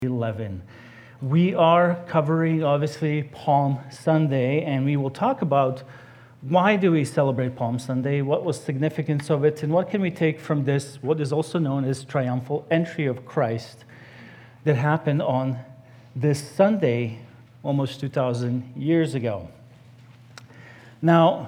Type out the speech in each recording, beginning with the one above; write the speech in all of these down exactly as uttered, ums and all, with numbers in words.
eleven. We are covering, obviously, Palm Sunday, and we will talk about why do we celebrate Palm Sunday, what was the significance of it, and what can we take from this, what is also known as triumphal entry of Christ that happened on this Sunday almost two thousand years ago. Now,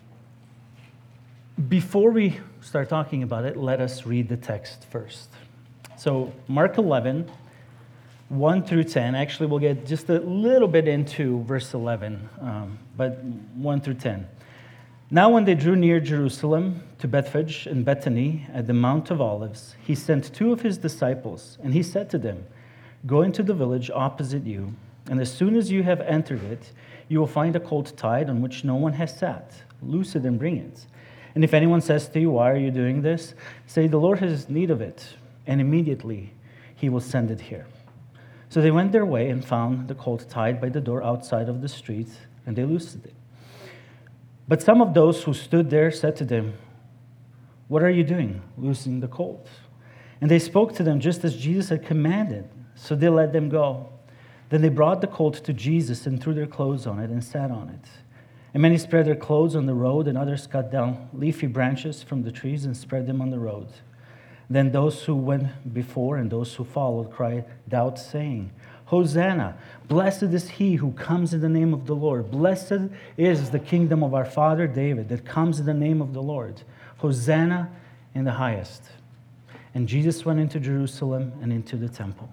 before we start talking about it, let us read the text first. So, Mark eleven, one through ten. Actually, we'll get just a little bit into verse eleven, um, but one through ten. Now when they drew near Jerusalem to Bethphage and Bethany at the Mount of Olives, he sent two of his disciples, and he said to them, "Go into the village opposite you, and as soon as you have entered it, you will find a colt tied on which no one has sat. Loose it and bring it. And if anyone says to you, 'Why are you doing this?' say, 'The Lord has need of it,' and immediately he will send it here." So they went their way and found the colt tied by the door outside of the street, and they loosed it. But some of those who stood there said to them, "What are you doing, loosing the colt?" And they spoke to them just as Jesus had commanded, so they let them go. Then they brought the colt to Jesus and threw their clothes on it and sat on it. And many spread their clothes on the road, and others cut down leafy branches from the trees and spread them on the road. Then those who went before and those who followed cried out, saying, "Hosanna! Blessed is he who comes in the name of the Lord. Blessed is the kingdom of our father David that comes in the name of the Lord. Hosanna in the highest." And Jesus went into Jerusalem and into the temple.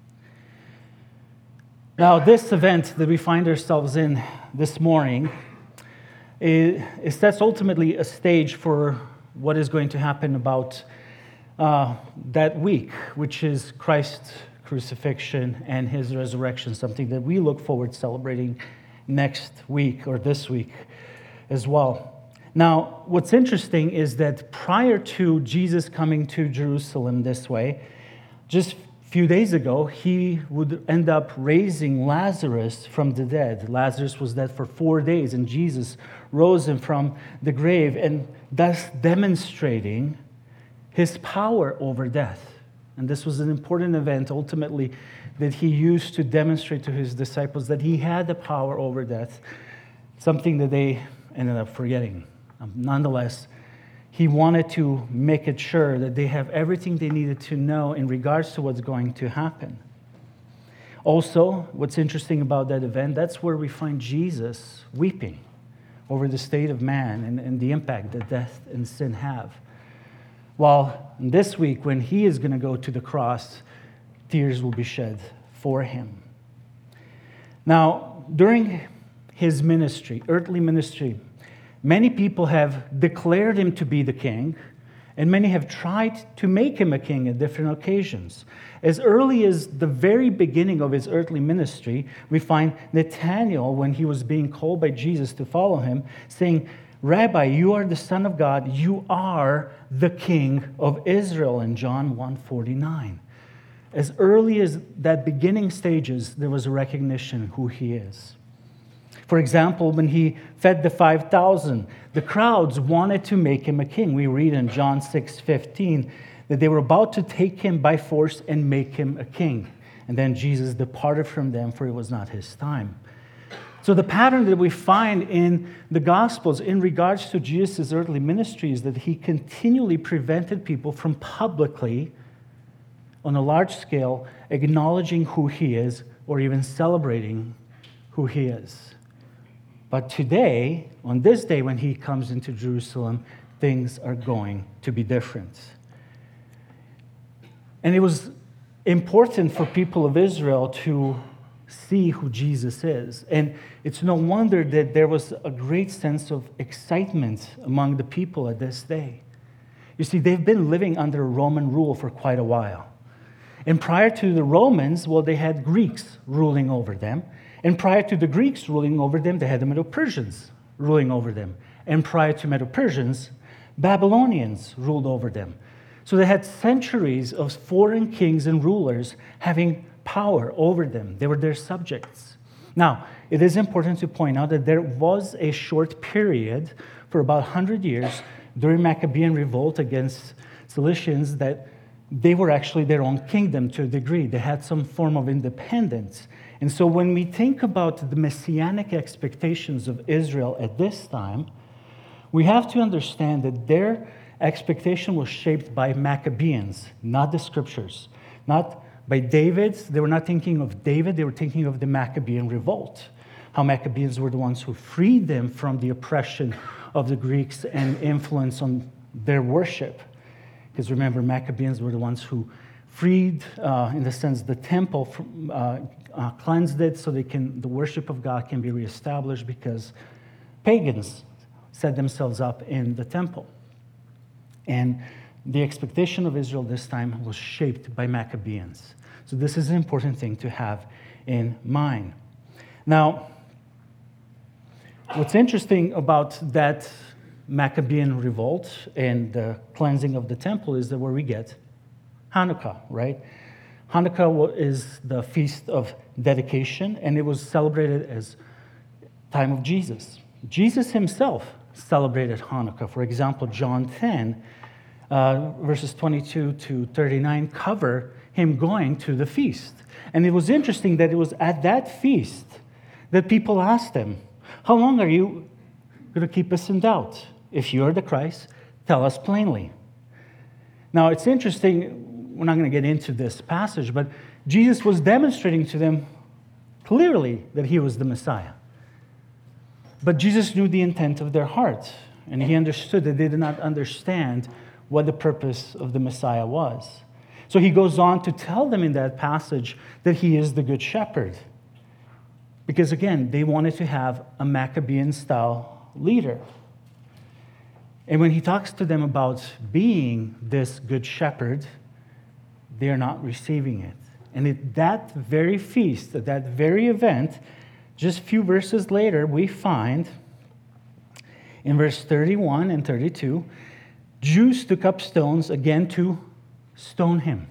Now, this event that we find ourselves in this morning is, it sets ultimately a stage for what is going to happen about Uh, that week, which is Christ's crucifixion and his resurrection, something that we look forward to celebrating next week or this week as well. Now, what's interesting is that prior to Jesus coming to Jerusalem this way, just a few days ago, he would end up raising Lazarus from the dead. Lazarus was dead for four days, and Jesus rose him from the grave, and thus demonstrating his power over death. And this was an important event, ultimately, that he used to demonstrate to his disciples that he had the power over death, something that they ended up forgetting. Um, nonetheless, he wanted to make it sure that they have everything they needed to know in regards to what's going to happen. Also, what's interesting about that event, that's where we find Jesus weeping over the state of man and, and the impact that death and sin have. While this week, when he is going to go to the cross, tears will be shed for him. Now, during his ministry, earthly ministry, many people have declared him to be the king, and many have tried to make him a king at different occasions. As early as the very beginning of his earthly ministry, we find Nathanael, when he was being called by Jesus to follow him, saying, "Rabbi, you are the Son of God. You are the King of Israel," in John one forty-nine. As early as that beginning stages, there was a recognition who he is. For example, when he fed the five thousand, the crowds wanted to make him a king. We read in John six fifteen that they were about to take him by force and make him a king. And then Jesus departed from them, for it was not his time. So the pattern that we find in the Gospels in regards to Jesus' earthly ministry is that he continually prevented people from publicly, on a large scale, acknowledging who he is or even celebrating who he is. But today, on this day when he comes into Jerusalem, things are going to be different. And it was important for people of Israel to see who Jesus is. And it's no wonder that there was a great sense of excitement among the people at this day. You see, they've been living under Roman rule for quite a while. And prior to the Romans, well, they had Greeks ruling over them. And prior to the Greeks ruling over them, they had the Medo-Persians ruling over them. And prior to Medo-Persians, Babylonians ruled over them. So they had centuries of foreign kings and rulers having power over them. They were their subjects. Now, it is important to point out that there was a short period for about one hundred years during Maccabean revolt against Cilicians that they were actually their own kingdom to a degree. They had some form of independence. And so when we think about the messianic expectations of Israel at this time, we have to understand that their expectation was shaped by Maccabees, not the scriptures. Not by David. They were not thinking of David, they were thinking of the Maccabean revolt. How Maccabees were the ones who freed them from the oppression of the Greeks and influence on their worship. Because remember, Maccabees were the ones who freed, uh, in the sense, the temple, from, uh, uh, cleansed it so they can, the worship of God can be reestablished because pagans set themselves up in the temple. And the expectation of Israel this time was shaped by Maccabees. So this is an important thing to have in mind. Now, what's interesting about that Maccabean revolt and the cleansing of the temple is that where we get Hanukkah, right? Hanukkah is the feast of dedication, and it was celebrated as time of Jesus. Jesus himself celebrated Hanukkah. For example, John ten, uh, verses twenty-two to thirty-nine cover him going to the feast. And it was interesting that it was at that feast that people asked him, how long are you going to keep us in doubt? If you are the Christ, tell us plainly. Now, it's interesting, we're not going to get into this passage, but Jesus was demonstrating to them clearly that he was the Messiah. But Jesus knew the intent of their heart, and he understood that they did not understand what the purpose of the Messiah was. So he goes on to tell them in that passage that he is the Good Shepherd. Because again, they wanted to have a Maccabean-style leader. And when he talks to them about being this Good Shepherd, they are not receiving it. And at that very feast, at that very event, just a few verses later, we find in verse thirty-one and thirty-two, Jews took up stones again to stone him.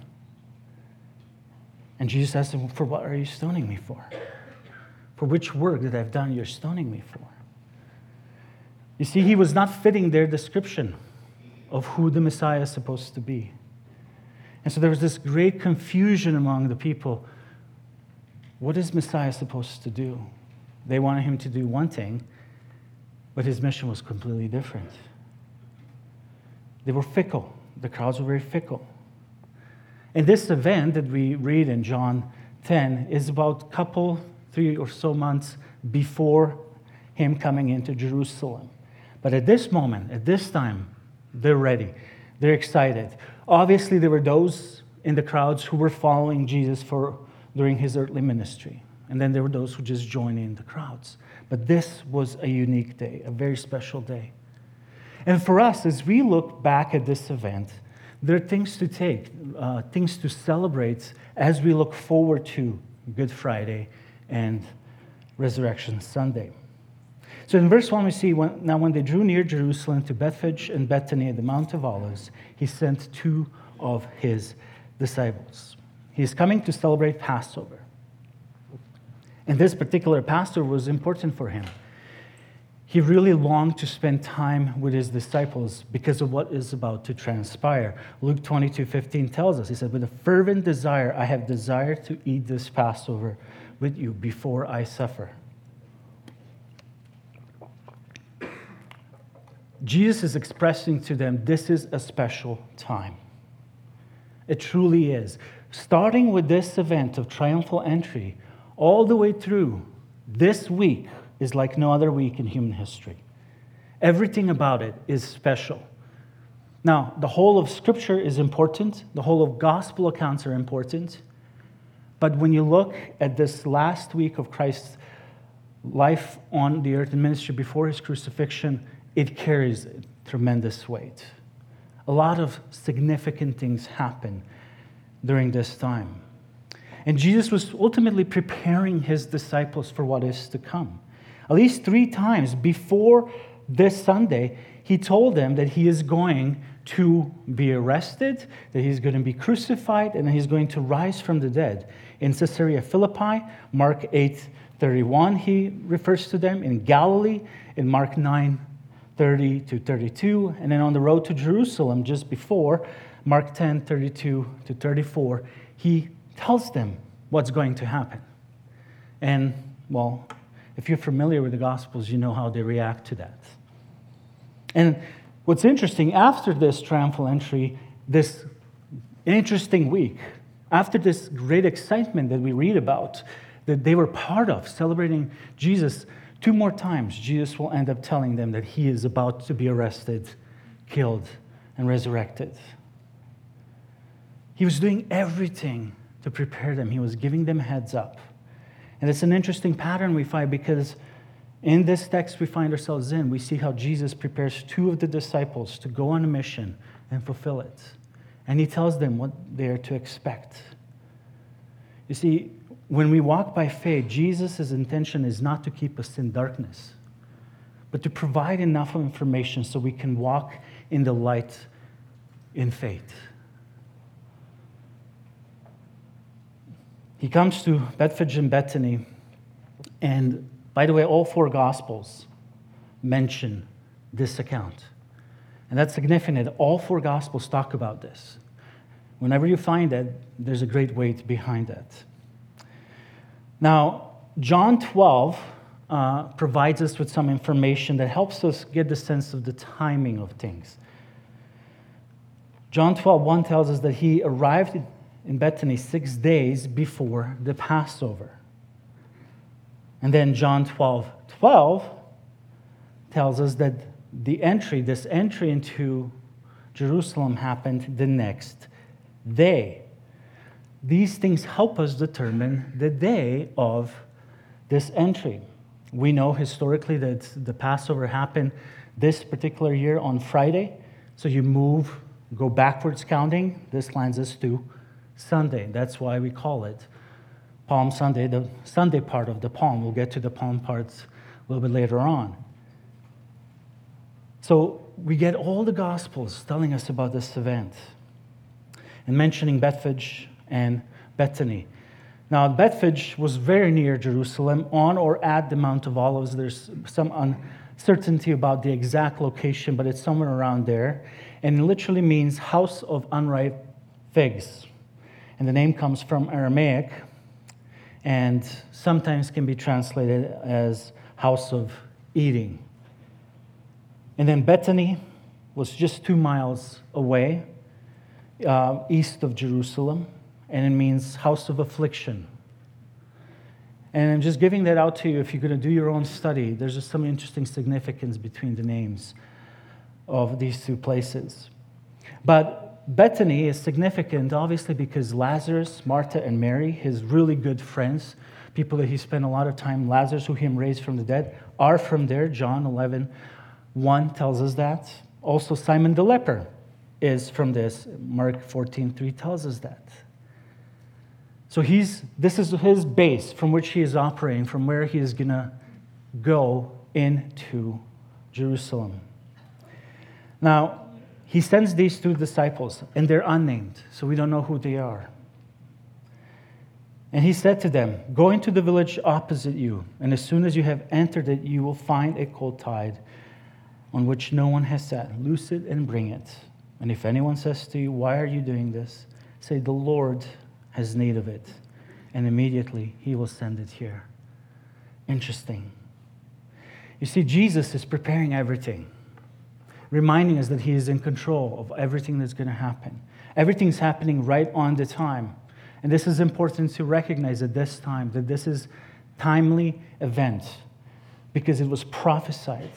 And Jesus asked them, for what are you stoning me for? For which work that I've done you're stoning me for? You see, he was not fitting their description of who the Messiah is supposed to be. And so there was this great confusion among the people. What is Messiah supposed to do? They wanted him to do one thing, but his mission was completely different. They were fickle. The crowds were very fickle. And this event that we read in John ten is about a couple, three or so months before him coming into Jerusalem. But at this moment, at this time, they're ready. They're excited. Obviously, there were those in the crowds who were following Jesus for during his earthly ministry. And then there were those who just joined in the crowds. But this was a unique day, a very special day. And for us, as we look back at this event, there are things to take, uh, things to celebrate as we look forward to Good Friday and Resurrection Sunday. So in verse one, we see, when, now when they drew near Jerusalem to Bethphage and Bethany at the Mount of Olives, he sent two of his disciples. He is coming to celebrate Passover. And this particular Passover was important for him. He really longed to spend time with his disciples because of what is about to transpire. Luke twenty-two fifteen tells us, he said, with a fervent desire, I have desired to eat this Passover with you before I suffer. Jesus is expressing to them, this is a special time. It truly is. Starting with this event of triumphal entry, all the way through this week is like no other week in human history. Everything about it is special. Now, the whole of Scripture is important. The whole of gospel accounts are important. But when you look at this last week of Christ's life on the earth and ministry before his crucifixion, it carries a tremendous weight. A lot of significant things happen during this time. And Jesus was ultimately preparing his disciples for what is to come. At least three times before this Sunday, he told them that he is going to be arrested, that he's going to be crucified, and that he's going to rise from the dead. In Caesarea Philippi, Mark eight thirty-one, he refers to them. In Galilee, in Mark nine thirty to thirty-two, and then on the road to Jerusalem just before, Mark ten, thirty-two to thirty-four, he tells them what's going to happen. And, well, if you're familiar with the Gospels, you know how they react to that. And what's interesting, after this triumphal entry, this interesting week, after this great excitement that we read about, that they were part of, celebrating Jesus, two more times, Jesus will end up telling them that he is about to be arrested, killed, and resurrected. He was doing everything to prepare them. He was giving them heads up. And it's an interesting pattern we find, because in this text we find ourselves in, we see how Jesus prepares two of the disciples to go on a mission and fulfill it. And he tells them what they are to expect. You see, when we walk by faith, Jesus' intention is not to keep us in darkness, but to provide enough of information so we can walk in the light in faith. He comes to Bethphage and Bethany, and by the way, all four Gospels mention this account. And that's significant. All four Gospels talk about this. Whenever you find it, there's a great weight behind it. Now, John twelve uh, provides us with some information that helps us get the sense of the timing of things. John twelve one tells us that he arrived in Bethany six days before the Passover. And then John twelve twelve tells us that the entry, this entry into Jerusalem happened the next day. These things help us determine the day of this entry. We know historically that the Passover happened this particular year on Friday. So you move, go backwards counting. This lands us to Sunday. That's why we call it Palm Sunday, the Sunday part of the palm. We'll get to the palm parts a little bit later on. So we get all the Gospels telling us about this event and mentioning Bethphage and Bethany. Now, Bethphage was very near Jerusalem, on or at the Mount of Olives. There's some uncertainty about the exact location, but it's somewhere around there. And it literally means house of unripe figs. And the name comes from Aramaic and sometimes can be translated as house of eating. And then Bethany was just two miles away, uh, east of Jerusalem, and it means house of affliction. And I'm just giving that out to you if you're going to do your own study. There's just some interesting significance between the names of these two places. But Bethany is significant, obviously, because Lazarus, Martha, and Mary, his really good friends, people that he spent a lot of time, Lazarus, who he raised from the dead, are from there. John eleven one tells us that. Also, Simon the leper is from this. Mark fourteen three tells us that. So he's this is his base from which he is operating, from where he is going to go into Jerusalem. Now, he sends these two disciples, and they're unnamed, so we don't know who they are. And he said to them, "Go into the village opposite you, and as soon as you have entered it, you will find a colt tied on which no one has sat. Loose it and bring it. And if anyone says to you, 'Why are you doing this?' say, 'The Lord has need of it,' and immediately he will send it here." Interesting. You see, Jesus is preparing everything, reminding us that he is in control of everything that's going to happen. Everything's happening right on the time. And this is important to recognize at this time, that this is timely event, because it was prophesied.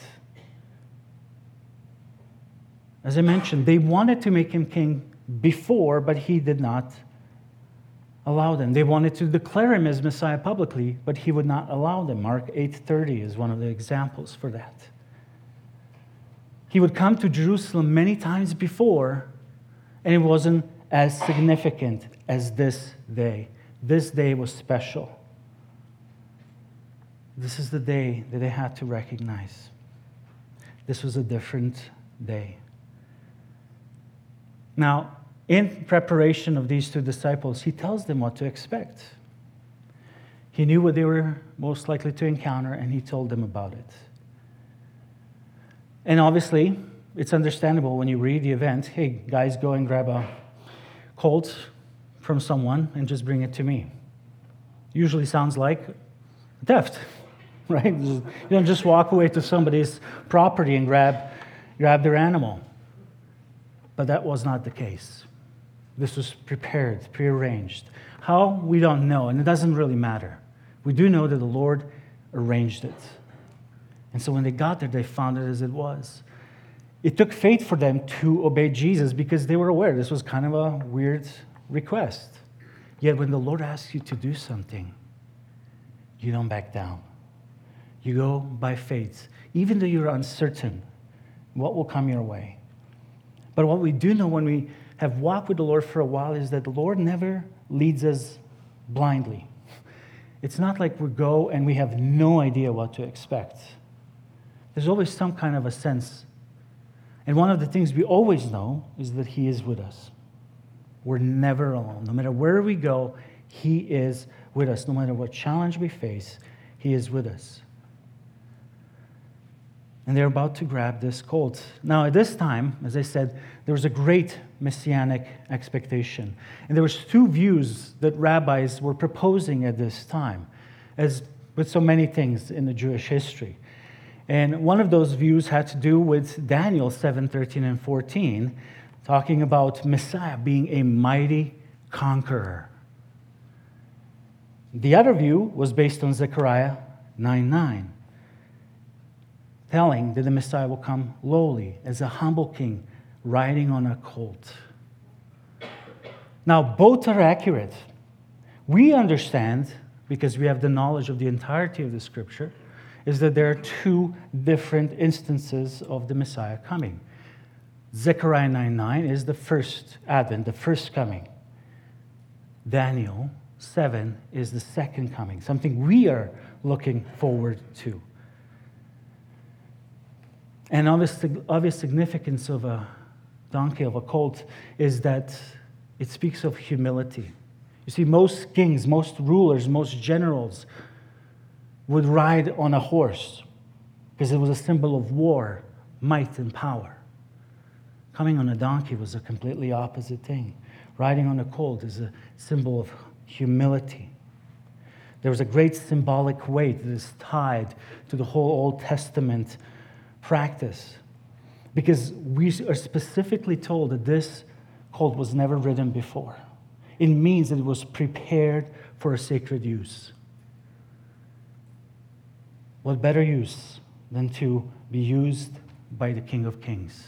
As I mentioned, they wanted to make him king before, but he did not allow them. They wanted to declare him as Messiah publicly, but he would not allow them. Mark eight thirty is one of the examples for that. He would come to Jerusalem many times before, and it wasn't as significant as this day. This day was special. This is the day that they had to recognize. This was a different day. Now, in preparation of these two disciples, he tells them what to expect. He knew what they were most likely to encounter, and he told them about it. And obviously, it's understandable when you read the event, hey, guys, go and grab a colt from someone and just bring it to me. Usually sounds like theft, right? You don't just walk away to somebody's property and grab, grab their animal. But that was not the case. This was prepared, prearranged. How? We don't know, and it doesn't really matter. We do know that the Lord arranged it. And so when they got there, they found it as it was. It took faith for them to obey Jesus because they were aware this was kind of a weird request. Yet when the Lord asks you to do something, you don't back down. You go by faith, even though you're uncertain what will come your way. But what we do know when we have walked with the Lord for a while is that the Lord never leads us blindly. It's not like we go and we have no idea what to expect. There's always some kind of a sense. And one of the things we always know is that He is with us. We're never alone. No matter where we go, He is with us. No matter what challenge we face, He is with us. And they're about to grab this colt. Now, at this time, as I said, there was a great messianic expectation. And there was two views that rabbis were proposing at this time, as with so many things in the Jewish history. And one of those views had to do with Daniel seven, thirteen, and fourteen, talking about Messiah being a mighty conqueror. The other view was based on Zechariah nine nine, telling that the Messiah will come lowly as a humble king riding on a colt. Now, both are accurate. We understand, because we have the knowledge of the entirety of the Scripture, is that there are two different instances of the Messiah coming. Zechariah nine nine is the first advent, the first coming. Daniel seven is the second coming, something we are looking forward to. And obvious, obvious significance of a donkey, of a colt, is that it speaks of humility. You see, most kings, most rulers, most generals would ride on a horse because it was a symbol of war, might, and power. Coming on a donkey was a completely opposite thing. Riding on a colt is a symbol of humility. There was a great symbolic weight that is tied to the whole Old Testament practice, because we are specifically told that this colt was never ridden before. It means that it was prepared for a sacred use. What better use than to be used by the King of Kings?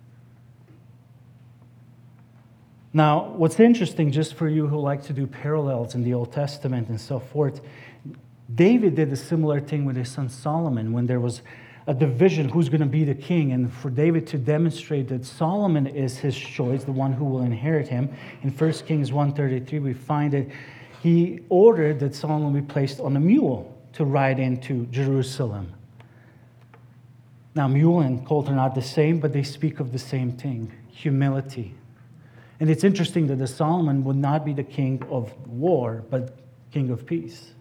Now, what's interesting, just for you who like to do parallels in the Old Testament and so forth, David did a similar thing with his son Solomon when there was a division who's going to be the king, and for David to demonstrate that Solomon is his choice, the one who will inherit him. In First Kings one thirty-three, we find that he ordered that Solomon be placed on a mule to ride into Jerusalem. Now, mule and colt are not the same, but they speak of the same thing, humility. And it's interesting that the Solomon would not be the king of war, but king of peace.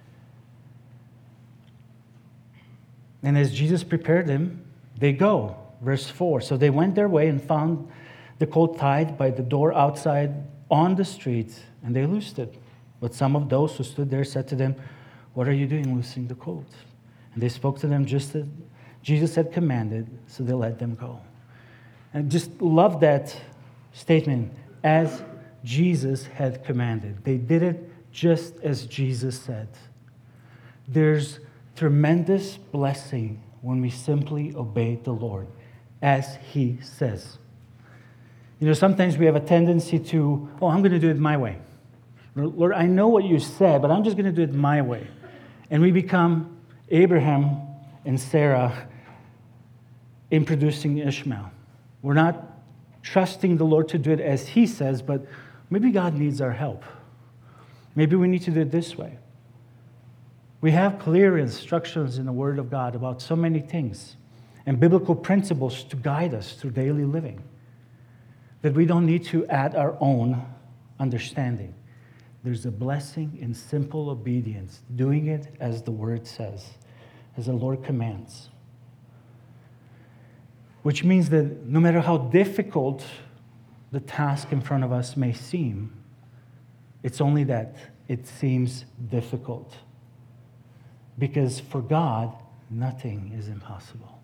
And as Jesus prepared them, they go. Verse four. So they went their way and found the colt tied by the door outside on the street, and they loosed it. But some of those who stood there said to them, "What are you doing loosing the colt?" And they spoke to them just as Jesus had commanded, so they let them go. And just love that statement, as Jesus had commanded. They did it just as Jesus said. There's tremendous blessing when we simply obey the Lord as He says. You know, sometimes we have a tendency to, oh, I'm going to do it my way. Lord, I know what you said, but I'm just going to do it my way. And we become Abraham and Sarah in producing Ishmael. We're not trusting the Lord to do it as He says, but maybe God needs our help. Maybe we need to do it this way. We have clear instructions in the Word of God about so many things and biblical principles to guide us through daily living that we don't need to add our own understanding. There's a blessing in simple obedience, doing it as the Word says, as the Lord commands. which means that no matter how difficult the task in front of us may seem, it's only that it seems difficult. Because for God, nothing is impossible.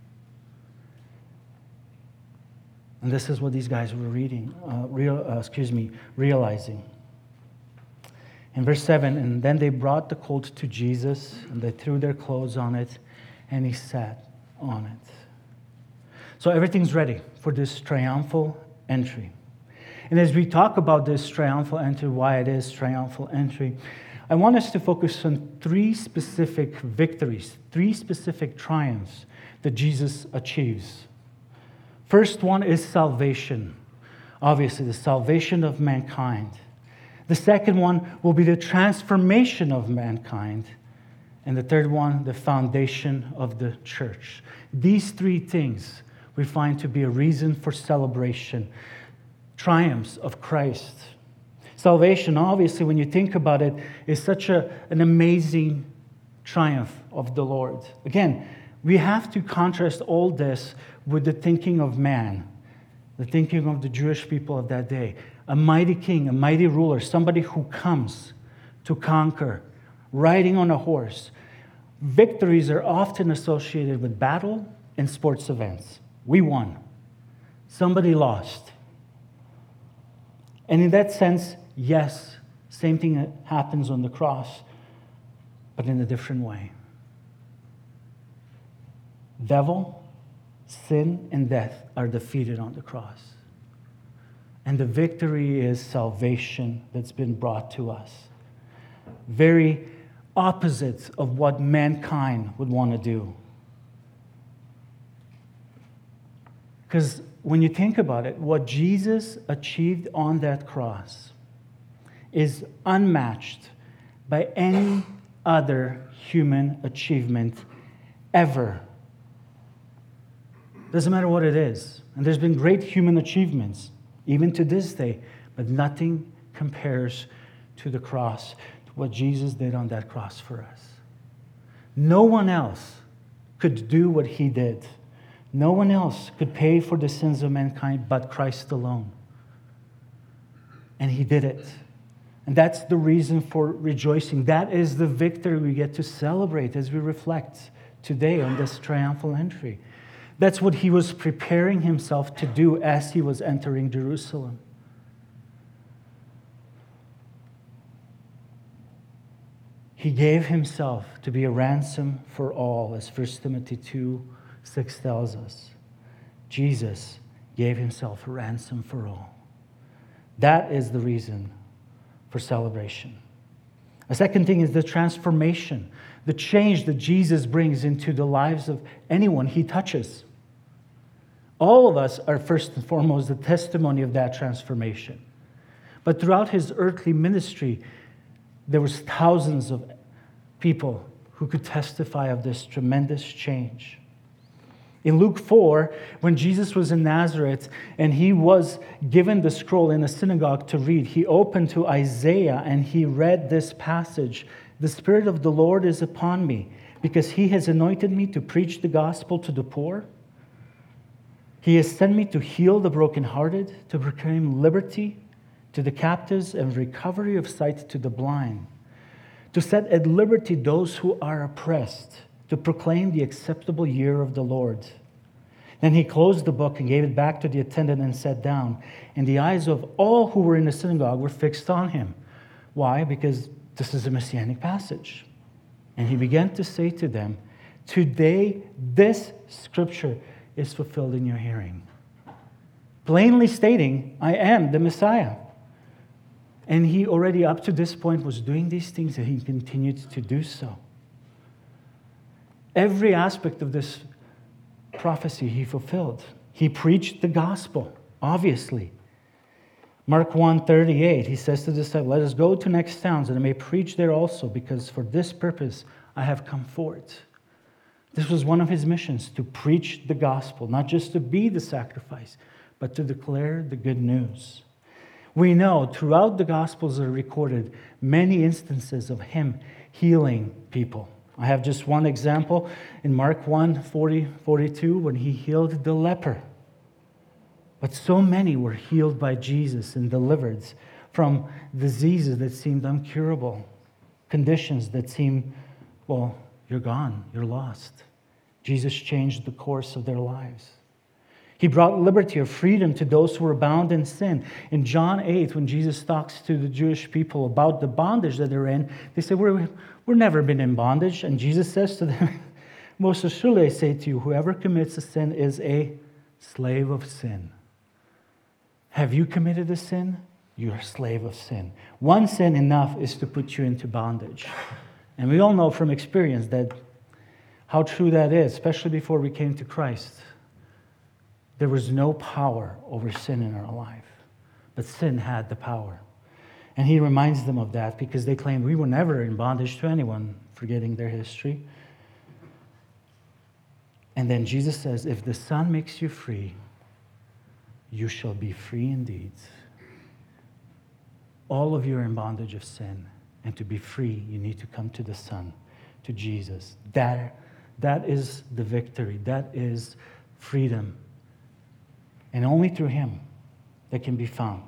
And this is what these guys were reading, uh, real, uh, excuse me, realizing. In verse seven, and then they brought the colt to Jesus, and they threw their clothes on it, and he sat on it. So everything's ready for this triumphal entry. And as we talk about this triumphal entry, why it is triumphal entry, I want us to focus on three specific victories, three specific triumphs that Jesus achieves. First one is salvation. Obviously, the salvation of mankind. The second one will be the transformation of mankind. And the third one, the foundation of the church. These three things we find to be a reason for celebration. Triumphs of Christ. Salvation, obviously, when you think about it, is such a, an amazing triumph of the Lord. Again, we have to contrast all this with the thinking of man, the thinking of the Jewish people of that day. A mighty king, a mighty ruler, somebody who comes to conquer, riding on a horse. Victories are often associated with battle and sports events. We won. Somebody lost. And in that sense, yes, same thing that happens on the cross, but in a different way. Devil, sin, and death are defeated on the cross. And the victory is salvation that's been brought to us. Very opposite of what mankind would want to do. Because when you think about it, what Jesus achieved on that cross is unmatched by any other human achievement ever. Doesn't matter what it is. And there's been great human achievements, even to this day, but nothing compares to the cross, to what Jesus did on that cross for us. No one else could do what he did. No one else could pay for the sins of mankind but Christ alone. And he did it. And that's the reason for rejoicing. That is the victory we get to celebrate as we reflect today on this triumphal entry. That's what he was preparing himself to do as he was entering Jerusalem. He gave himself to be a ransom for all, as First Timothy two six tells us. Jesus gave himself a ransom for all. That is the reason for celebration. A second thing is the transformation, the change that Jesus brings into the lives of anyone he touches. All of us are first and foremost the testimony of that transformation. But throughout his earthly ministry, there was thousands of people who could testify of this tremendous change. In Luke four, when Jesus was in Nazareth and he was given the scroll in a synagogue to read, he opened to Isaiah and he read this passage. The Spirit of the Lord is upon me because he has anointed me to preach the gospel to the poor. He has sent me to heal the brokenhearted, to proclaim liberty to the captives and recovery of sight to the blind, to set at liberty those who are oppressed, to proclaim the acceptable year of the Lord. Then he closed the book and gave it back to the attendant and sat down. And the eyes of all who were in the synagogue were fixed on him. Why? Because this is a messianic passage. And he began to say to them, "Today this scripture is fulfilled in your hearing." Plainly stating, I am the Messiah. And he already up to this point was doing these things and he continued to do so. Every aspect of this prophecy he fulfilled. He preached the gospel, obviously. Mark one thirty-eight, he says to the disciples, "Let us go to next towns, and I may preach there also, because for this purpose I have come forth." This was one of his missions, to preach the gospel, not just to be the sacrifice, but to declare the good news. We know throughout the Gospels are recorded many instances of him healing people. I have just one example in Mark one forty, forty-two, when he healed the leper But so many were healed by Jesus and delivered from diseases that seemed incurable, conditions that seemed, well, you're gone, you're lost. Jesus changed the course of their lives. He brought liberty or freedom to those who were bound in sin. In John eight, when Jesus talks to the Jewish people about the bondage that they're in, they say, we're, we're never been in bondage. And Jesus says to them, most assuredly I say to you, whoever commits a sin is a slave of sin. Have you committed a sin? You're a slave of sin. One sin enough is to put you into bondage. And we all know from experience that how true that is, especially before we came to Christ. There was no power over sin in our life, but sin had the power. And he reminds them of that because they claim we were never in bondage to anyone, forgetting their history. And then Jesus says, if the Son makes you free, you shall be free indeed. All of you are in bondage of sin. And to be free, you need to come to the Son, to Jesus. That, that is the victory. That is freedom. And only through him that can be found.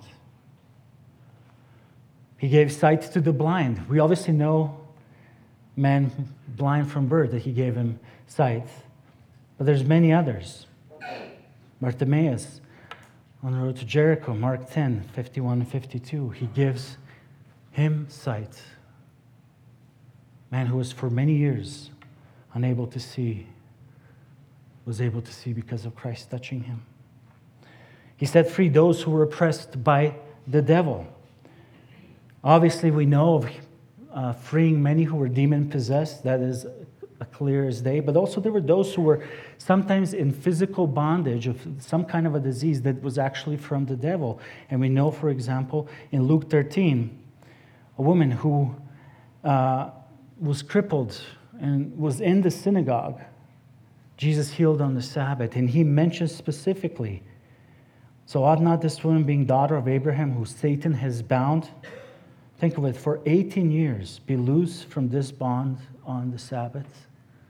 He gave sight to the blind. We obviously know man blind from birth, that he gave him sight. But there's many others. Bartimaeus, on the road to Jericho, Mark ten, fifty-one and fifty-two, he gives him sight. Man who was for many years unable to see, was able to see because of Christ touching him. He set free those who were oppressed by the devil. Obviously, we know of uh, freeing many who were demon-possessed. That is clear as day. But also there were those who were sometimes in physical bondage of some kind of a disease that was actually from the devil. And we know, for example, in Luke thirteen, a woman who uh, was crippled and was in the synagogue. Jesus healed on the Sabbath, and he mentions specifically, so ought not this woman, being daughter of Abraham, who Satan has bound, think of it, for eighteen years, be loose from this bond on the Sabbath?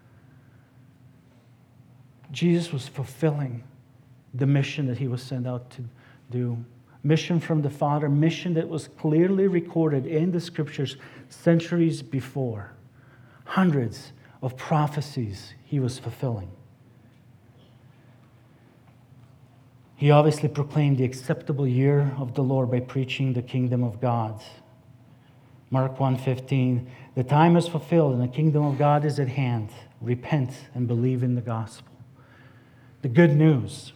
Jesus was fulfilling the mission that he was sent out to do. Mission from the Father, mission that was clearly recorded in the Scriptures centuries before. Hundreds of prophecies he was fulfilling. He obviously proclaimed the acceptable year of the Lord by preaching the kingdom of God. Mark one fifteen, the time is fulfilled and the kingdom of God is at hand. Repent and believe in the gospel. The good news.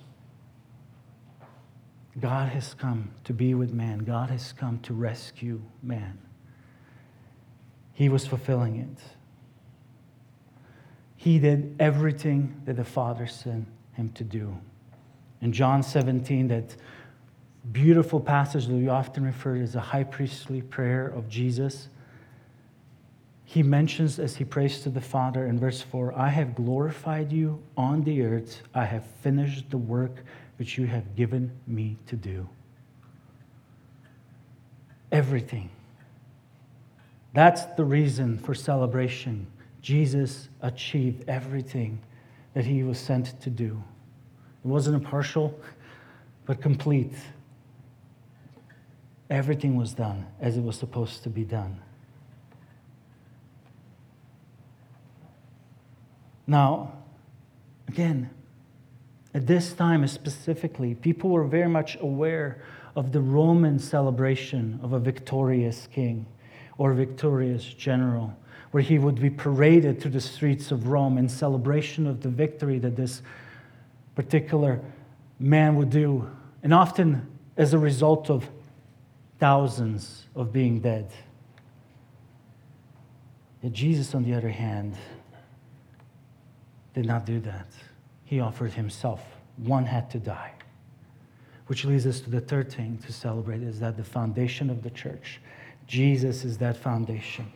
God has come to be with man. God has come to rescue man. He was fulfilling it. He did everything that the Father sent him to do. In John seventeen, that beautiful passage that we often refer to as the high priestly prayer of Jesus, he mentions as he prays to the Father in verse four, I have glorified you on the earth. I have finished the work which you have given me to do. Everything. That's the reason for celebration. Jesus achieved everything that he was sent to do. It wasn't a partial, but complete. Everything was done as it was supposed to be done. Now, again, at this time specifically, people were very much aware of the Roman celebration of a victorious king or victorious general, where he would be paraded through the streets of Rome in celebration of the victory that this particular man would do, and often as a result of thousands of being dead. Yet Jesus, on the other hand, did not do that. He offered himself. One had to die. Which leads us to the third thing to celebrate, is that the foundation of the church. Jesus is that foundation.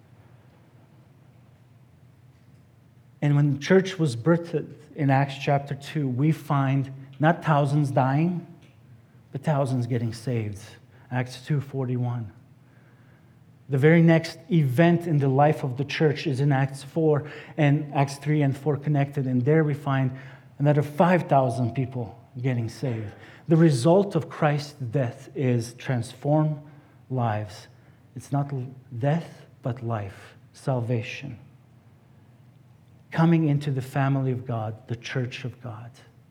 And when the church was birthed in Acts chapter two, we find not thousands dying, but thousands getting saved. Acts two forty-one. The very next event in the life of the church is in Acts four, and Acts three and four connected. And there we find another five thousand people getting saved. The result of Christ's death is transformed lives. It's not death, but life, salvation. Coming into the family of God, the church of God.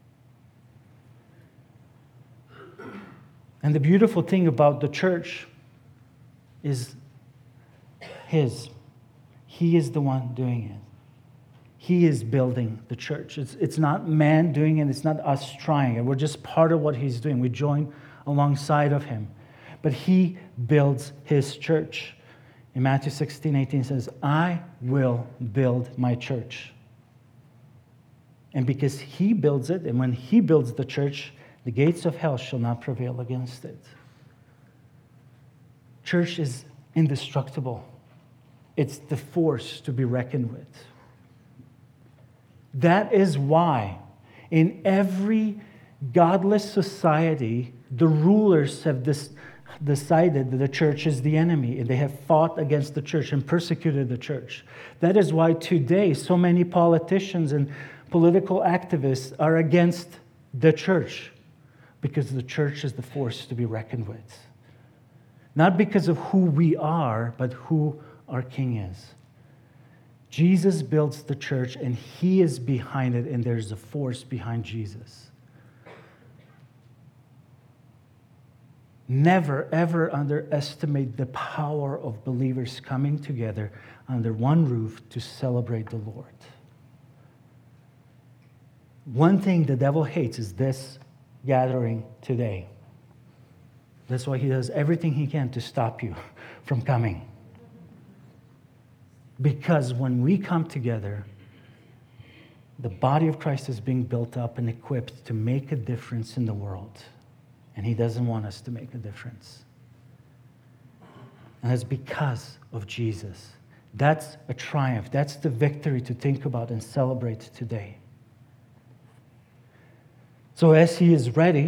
And the beautiful thing about the church is His. He is the one doing it. He is building the church. It's, it's not man doing it. It's not us trying it. We're just part of what He's doing. We join alongside of Him. But He builds His church. In Matthew sixteen, eighteen says, I will build my church. And because He builds it, and when He builds the church, the gates of hell shall not prevail against it. Church is indestructible. It's the force to be reckoned with. That is why in every godless society, the rulers have this, decided that the church is the enemy, and they have fought against the church and persecuted the church. That is why today so many politicians and political activists are against the church, because the church is the force to be reckoned with. Not because of who we are, but who our King is. Jesus builds the church, and He is behind it, and there's a force behind Jesus. Never, ever underestimate the power of believers coming together under one roof to celebrate the Lord. One thing the devil hates is this gathering today. That's why he does everything he can to stop you from coming. Because when we come together, the body of Christ is being built up and equipped to make a difference in the world. And He doesn't want us to make a difference. And it's because of Jesus. That's a triumph. That's the victory to think about and celebrate today. So as He is ready,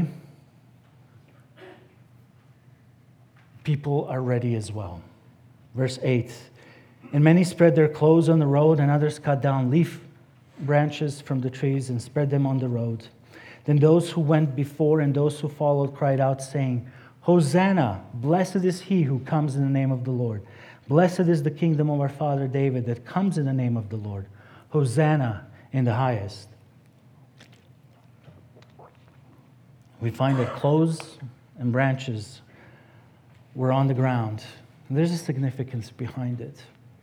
people are ready as well. Verse eight. And many spread their clothes on the road, and others cut down leaf branches from the trees and spread them on the road. Then those who went before and those who followed cried out, saying, Hosanna! Blessed is He who comes in the name of the Lord. Blessed is the kingdom of our father David that comes in the name of the Lord. Hosanna in the highest. We find that clothes and branches were on the ground. There's a significance behind it.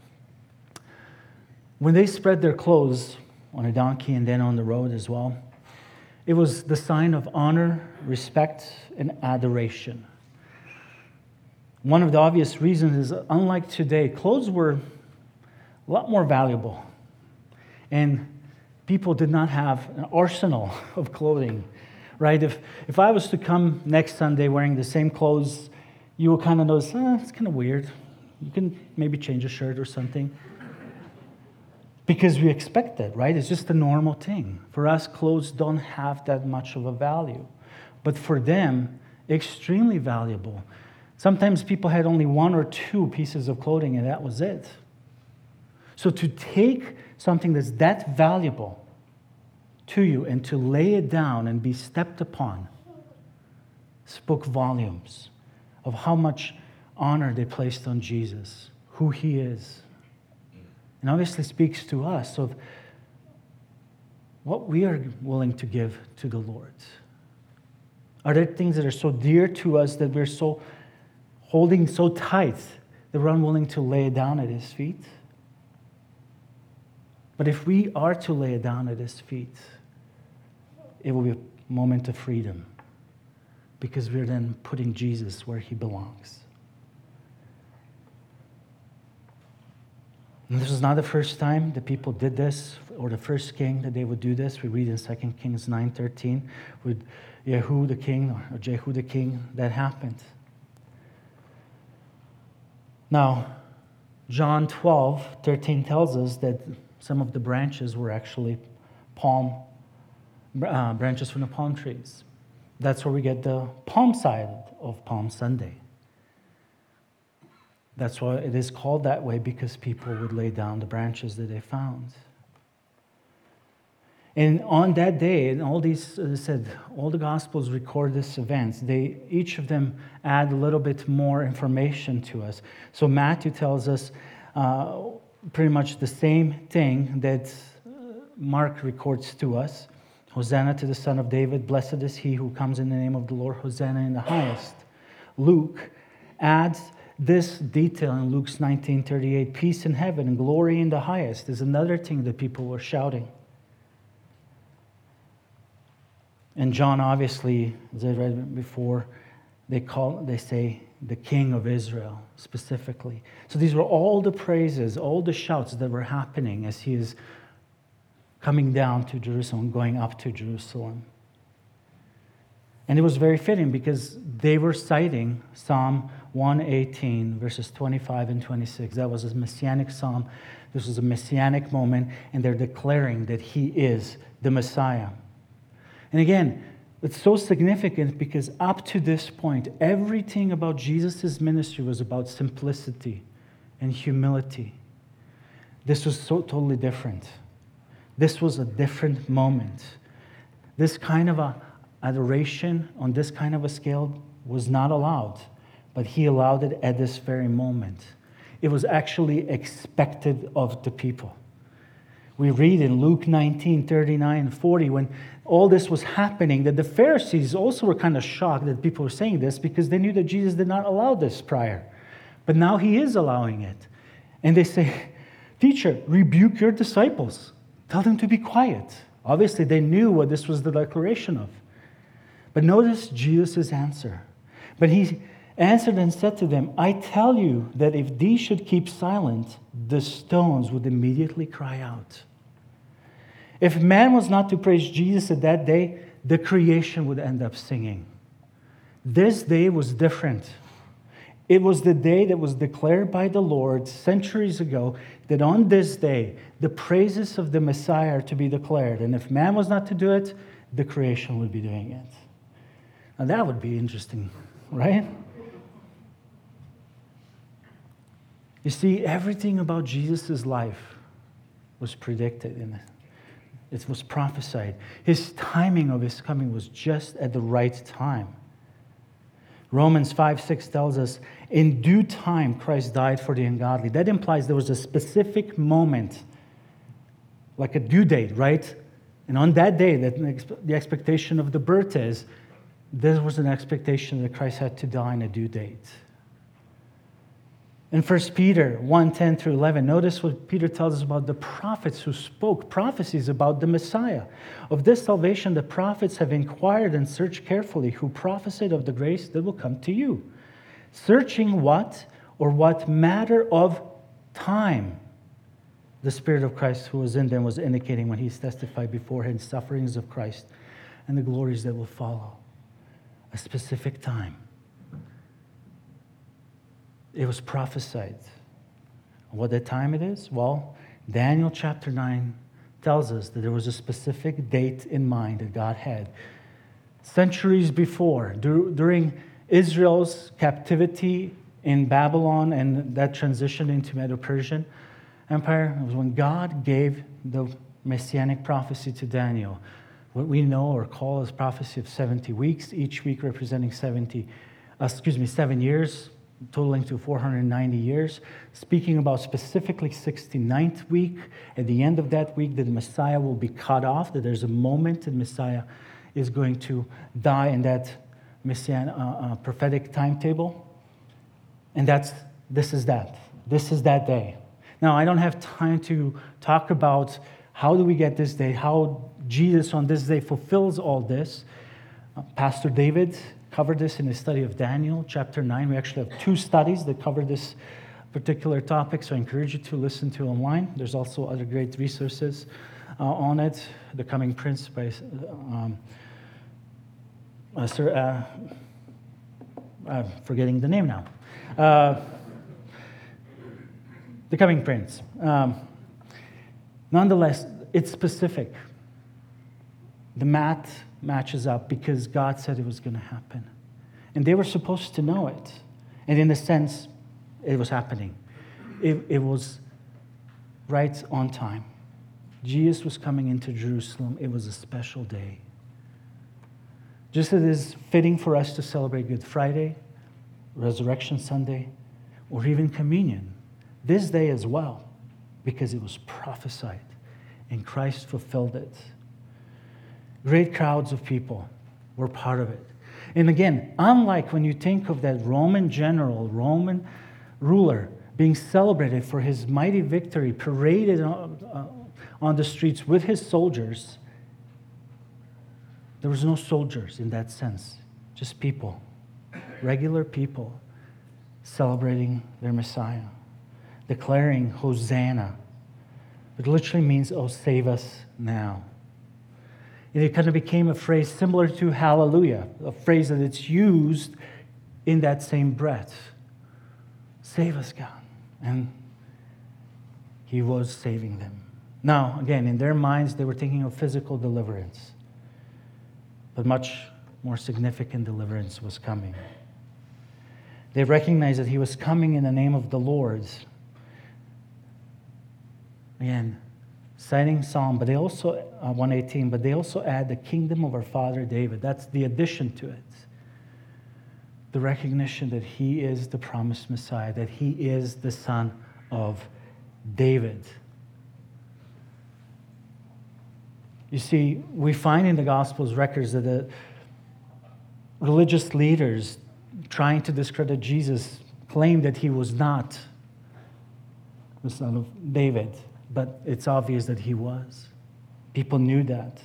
When they spread their clothes on a donkey and then on the road as well, it was the sign of honor, respect, and adoration. One of the obvious reasons is, unlike today, clothes were a lot more valuable. And people did not have an arsenal of clothing, right? If, if I was to come next Sunday wearing the same clothes, you will kind of notice, eh, it's kind of weird. You can maybe change a shirt or something. Because we expect it, right? It's just a normal thing. For us, clothes don't have that much of a value. But for them, extremely valuable. Sometimes people had only one or two pieces of clothing, and that was it. So to take something that's that valuable to you and to lay it down and be stepped upon spoke volumes of how much honor they placed on Jesus, who He is. And obviously speaks to us of what we are willing to give to the Lord. Are there things that are so dear to us that we're so holding so tight that we're unwilling to lay it down at His feet? But if we are to lay it down at His feet, it will be a moment of freedom, because we're then putting Jesus where He belongs. And this is not the first time that people did this, or the first king that they would do this. We read in Second Kings nine thirteen with Jehu the king, or Jehu the king, that happened. Now, John twelve thirteen tells us that some of the branches were actually palm uh, branches from the palm trees. That's where we get the palm side of Palm Sunday. That's why it is called that way, because people would lay down the branches that they found. And on that day, and all these, as I said, all the Gospels record this event. They, each of them add a little bit more information to us. So Matthew tells us uh, pretty much the same thing that Mark records to us. Hosanna to the Son of David, blessed is he who comes in the name of the Lord, Hosanna in the highest. Luke adds this detail in Luke's nineteen thirty-eight, peace in heaven and glory in the highest is another thing that people were shouting. And John, obviously, as I read before, they call, they say the King of Israel specifically. So these were all the praises, all the shouts that were happening as he is coming down to Jerusalem, going up to Jerusalem. And it was very fitting because they were citing Psalm one eighteen, verses twenty-five and twenty-six. That was a messianic psalm. This was a messianic moment, and they're declaring that he is the Messiah. And again, it's so significant because up to this point, everything about Jesus' ministry was about simplicity and humility. This was so totally different. This was a different moment. This kind of a adoration on this kind of a scale was not allowed, but he allowed it at this very moment. It was actually expected of the people. We read in Luke nineteen, thirty-nine, and forty, when all this was happening, that the Pharisees also were kind of shocked that people were saying this because they knew that Jesus did not allow this prior. But now he is allowing it. And they say, teacher, rebuke your disciples. Tell them to be quiet. Obviously, they knew what this was the declaration of. But notice Jesus' answer. But he answered and said to them, I tell you that if these should keep silent, the stones would immediately cry out. If man was not to praise Jesus at that day, the creation would end up singing. This day was different. It was the day that was declared by the Lord centuries ago that on this day, the praises of the Messiah are to be declared. And if man was not to do it, the creation would be doing it. Now that would be interesting, right? You see, everything about Jesus' life was predicted in it. It was prophesied. His timing of his coming was just at the right time. Romans five six tells us, in due time Christ died for the ungodly. That implies there was a specific moment, like a due date, right? And on that day, that the expectation of the birth is, there was an expectation that Christ had to die on a due date. In First Peter one ten through eleven, notice what Peter tells us about the prophets who spoke prophecies about the Messiah. Of this salvation, the prophets have inquired and searched carefully, who prophesied of the grace that will come to you. Searching what or what matter of time the Spirit of Christ who was in them was indicating when he's testified beforehand sufferings of Christ and the glories that will follow. A specific time. It was prophesied. What that time it is? Well, Daniel chapter nine tells us that there was a specific date in mind that God had. Centuries before, during Israel's captivity in Babylon and that transition into Medo-Persian Empire, it was when God gave the messianic prophecy to Daniel. What we know or call as prophecy of seventy weeks, each week representing seventy, uh, excuse me, seven years, totaling to four hundred ninety years, speaking about specifically sixty-ninth week. At the end of that week, that the Messiah will be cut off, that there's a moment that Messiah is going to die in that messianic, uh, uh, prophetic timetable. And that's, this is that. This is that day. Now, I don't have time to talk about how do we get this day, how Jesus on this day fulfills all this. Uh, Pastor David covered this in his study of Daniel, chapter nine. We actually have two studies that cover this particular topic, so I encourage you to listen to online. There's also other great resources uh, on it. The Coming Prince by um, uh, Sir, uh, I'm forgetting the name now. Uh, the Coming Prince. Um, nonetheless, it's specific. The math matches up because God said it was going to happen. And they were supposed to know it. And in a sense, it was happening. It, it was right on time. Jesus was coming into Jerusalem, it was a special day. Just as it is fitting for us to celebrate Good Friday, Resurrection Sunday, or even communion, this day as well, because it was prophesied and Christ fulfilled it. Great crowds of people were part of it. And again, unlike when you think of that Roman general, Roman ruler being celebrated for his mighty victory, paraded on, uh, on the streets with his soldiers, there was no soldiers in that sense, just people, regular people celebrating their Messiah, declaring Hosanna. It literally means, oh, save us now. It kind of became a phrase similar to hallelujah, a phrase that it's used in that same breath. Save us, God. And he was saving them. Now, again, in their minds, they were thinking of physical deliverance. But much more significant deliverance was coming. They recognized that he was coming in the name of the Lord. Again, citing Psalm, but they also, uh, one eighteen, but they also add the kingdom of our father David. That's the addition to it. The recognition that he is the promised Messiah, that he is the son of David. You see, we find in the Gospels records that the religious leaders trying to discredit Jesus claimed that he was not the son of David. But it's obvious that he was. People knew that.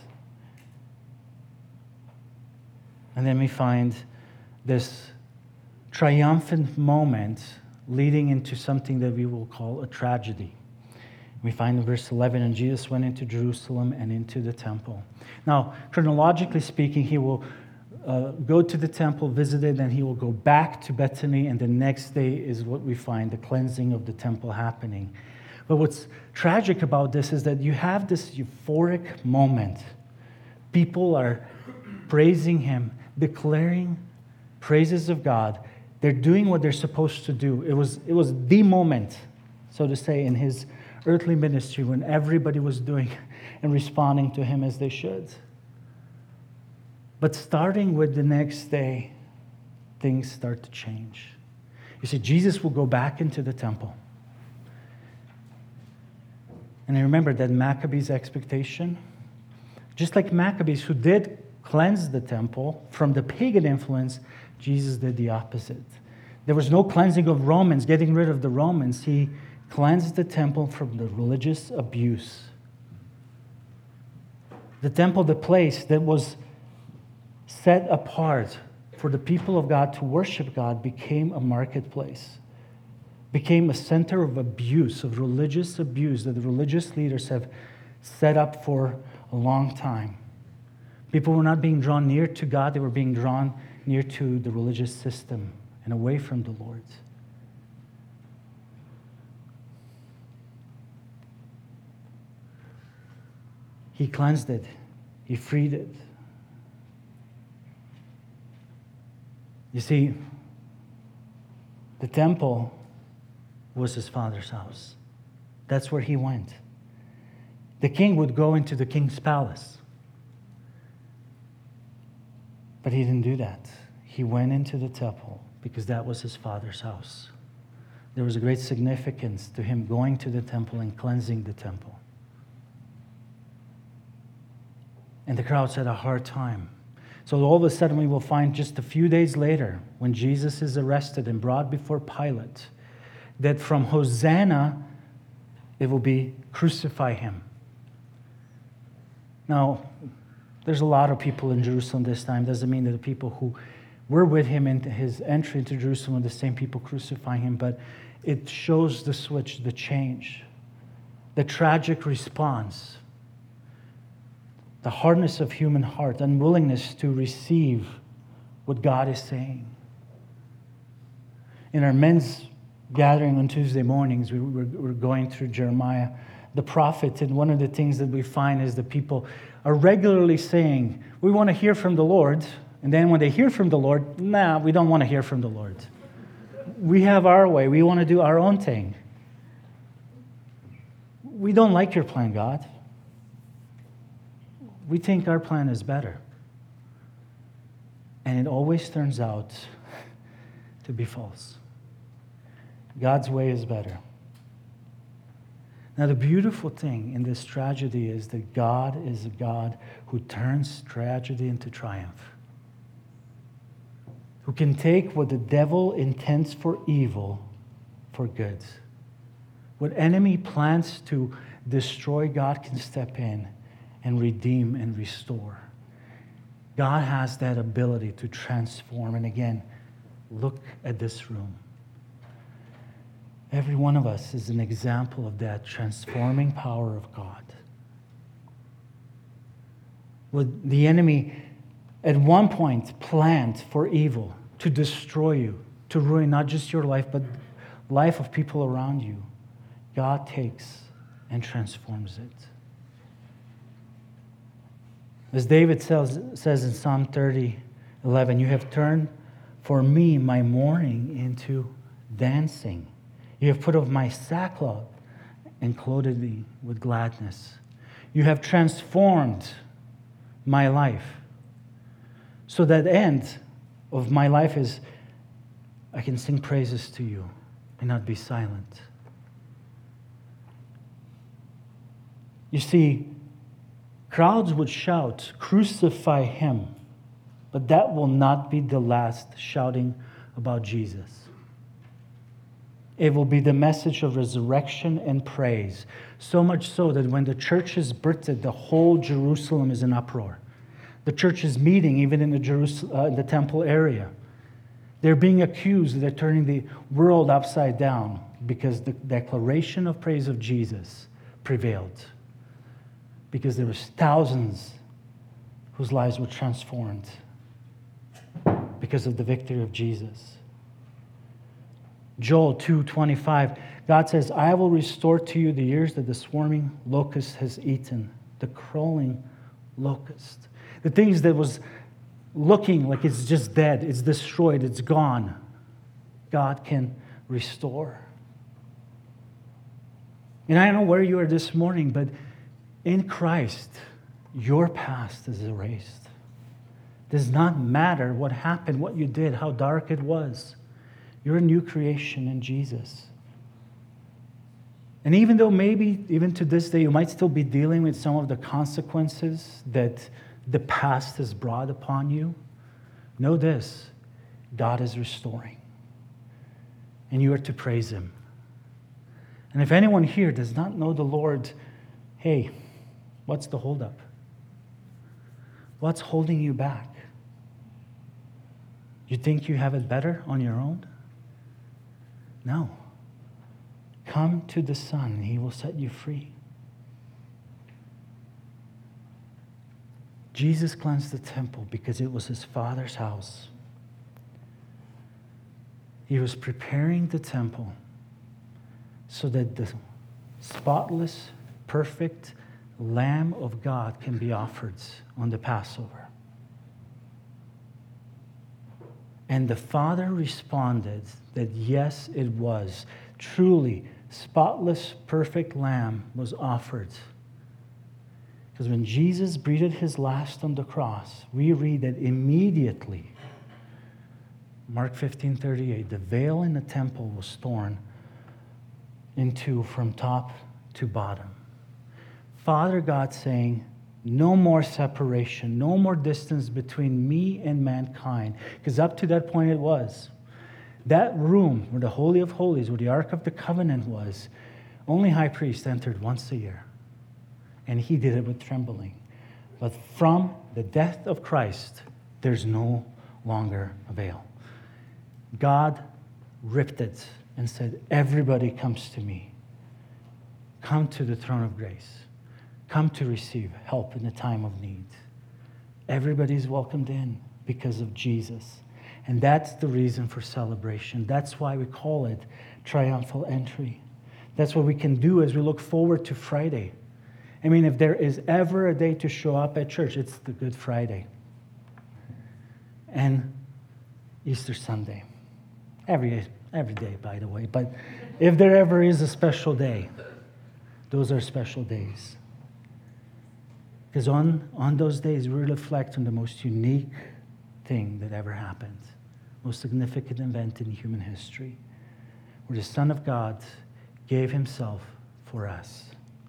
And then we find this triumphant moment leading into something that we will call a tragedy. We find in verse eleven, and Jesus went into Jerusalem and into the temple. Now, chronologically speaking, he will uh, go to the temple, visit it, and he will go back to Bethany, and the next day is what we find, the cleansing of the temple happening. But what's tragic about this is that you have this euphoric moment. People are praising him, declaring praises of God. They're doing what they're supposed to do. It was, it was the moment, so to say, in his earthly ministry when everybody was doing and responding to him as they should. But starting with the next day, things start to change. You see, Jesus will go back into the temple. And I remember that Maccabees' expectation, just like Maccabees who did cleanse the temple from the pagan influence, Jesus did the opposite. There was no cleansing of Romans, getting rid of the Romans. He cleansed the temple from the religious abuse. The temple, the place that was set apart for the people of God to worship God, became a marketplace. Became a center of abuse, of religious abuse that the religious leaders have set up for a long time. People were not being drawn near to God, they were being drawn near to the religious system and away from the Lord. He cleansed it. He freed it. You see, the temple was his father's house. That's where he went. The king would go into the king's palace. But he didn't do that. He went into the temple because that was his father's house. There was a great significance to him going to the temple and cleansing the temple. And the crowds had a hard time. So all of a sudden we will find just a few days later, when Jesus is arrested and brought before Pilate, that from Hosanna, it will be crucify him. Now, there's a lot of people in Jerusalem this time. Doesn't mean that the people who were with him in his entry into Jerusalem are the same people crucifying him, but it shows the switch, the change, the tragic response, the hardness of human heart, unwillingness to receive what God is saying. In our men's gathering on Tuesday mornings, we were, we were going through Jeremiah, the prophet, and one of the things that we find is that people are regularly saying, we want to hear from the Lord, and then when they hear from the Lord, nah, we don't want to hear from the Lord. We have our way. We want to do our own thing. We don't like your plan, God. we think our plan is better. And it always turns out to be false. God's way is better. Now, the beautiful thing in this tragedy is that God is a God who turns tragedy into triumph, who can take what the devil intends for evil for good. What enemy plans to destroy, God can step in and redeem and restore. God has that ability to transform. And again, look at this room. Every one of us is an example of that transforming power of God. What the enemy at one point planned for evil, to destroy you, to ruin not just your life, but life of people around you, God takes and transforms it. As David says, says in Psalm thirty, eleven, you have turned for me my mourning into dancing. You have put off my sackcloth and clothed me with gladness. You have transformed my life. So that end of my life is I can sing praises to you and not be silent. You see, crowds would shout, "Crucify him," but that will not be the last shouting about Jesus. It will be the message of resurrection and praise, so much so that when the church is birthed, the whole Jerusalem is in uproar. The church is meeting even in the, Jerus- uh, the temple area. They're being accused that they're turning the world upside down because the declaration of praise of Jesus prevailed. Because there was thousands whose lives were transformed because of the victory of Jesus. Joel two twenty-five, God says, I will restore to you the years that the swarming locust has eaten, the crawling locust. The things that was looking like it's just dead, it's destroyed, it's gone. God can restore. And I don't know where you are this morning, but in Christ, your past is erased. It does not matter what happened, what you did, how dark it was. You're a new creation in Jesus. And even though maybe, even to this day, you might still be dealing with some of the consequences that the past has brought upon you, know this, God is restoring. And you are to praise Him. And if anyone here does not know the Lord, hey, what's the holdup? What's holding you back? You think you have it better on your own? No. Come to the Son, and He will set you free. Jesus cleansed the temple because it was His Father's house. He was preparing the temple so that the spotless, perfect Lamb of God can be offered on the Passover. And the Father responded that yes, it was. Truly, spotless, perfect Lamb was offered. Because when Jesus breathed His last on the cross, we read that immediately, Mark fifteen thirty-eight, the veil in the temple was torn into from top to bottom. Father God saying, no more separation, no more distance between me and mankind. Because up to that point it was. That room where the Holy of Holies, where the Ark of the Covenant was, only high priest entered once a year. And he did it with trembling. But from the death of Christ, there's no longer a veil. God ripped it and said, everybody comes to me. Come to the throne of grace. Come to receive help in the time of need. Everybody's welcomed in because of Jesus. And that's the reason for celebration. That's why we call it triumphal entry. That's what we can do as we look forward to Friday. I mean, if there is ever a day to show up at church, it's the Good Friday. And Easter Sunday. Every, every day, by the way. But if there ever is a special day, those are special days. Because on, on those days, we reflect on the most unique thing that ever happened, most significant event in human history, where the Son of God gave himself for us.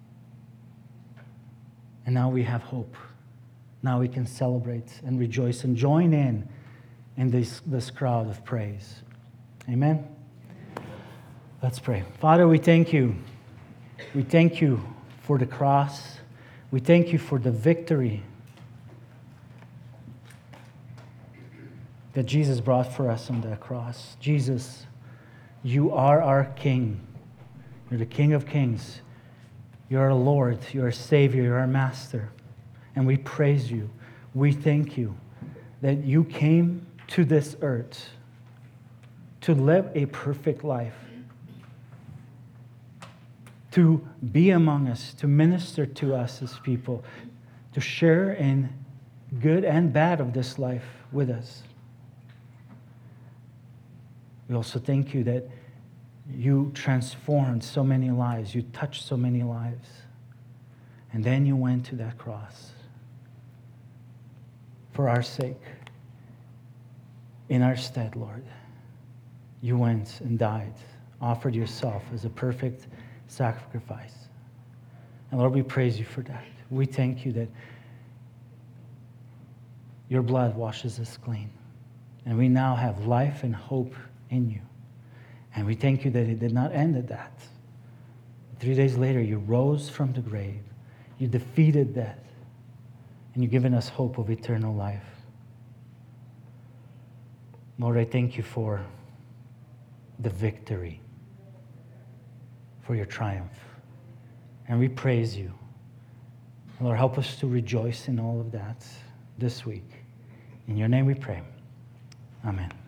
And now we have hope. Now we can celebrate and rejoice and join in in this, this crowd of praise. Amen? Let's pray. Father, we thank you. We thank you for the cross. We thank you for the victory that Jesus brought for us on that cross. Jesus, you are our King. You're the King of Kings. You're our Lord. You're our Savior. You're our Master. And we praise you. We thank you that you came to this earth to live a perfect life, to be among us, to minister to us as people, to share in good and bad of this life with us. We also thank you that you transformed so many lives, you touched so many lives, and then you went to that cross for our sake, in our stead, Lord. You went and died, offered yourself as a perfect sacrifice. And Lord, we praise you for that. We thank you that your blood washes us clean. And we now have life and hope in you. And we thank you that it did not end at that. Three days later, you rose from the grave. You defeated death. And you've given us hope of eternal life. Lord, I thank you for the victory, for your triumph. And we praise you. Lord, help us to rejoice in all of that this week. In your name we pray. Amen.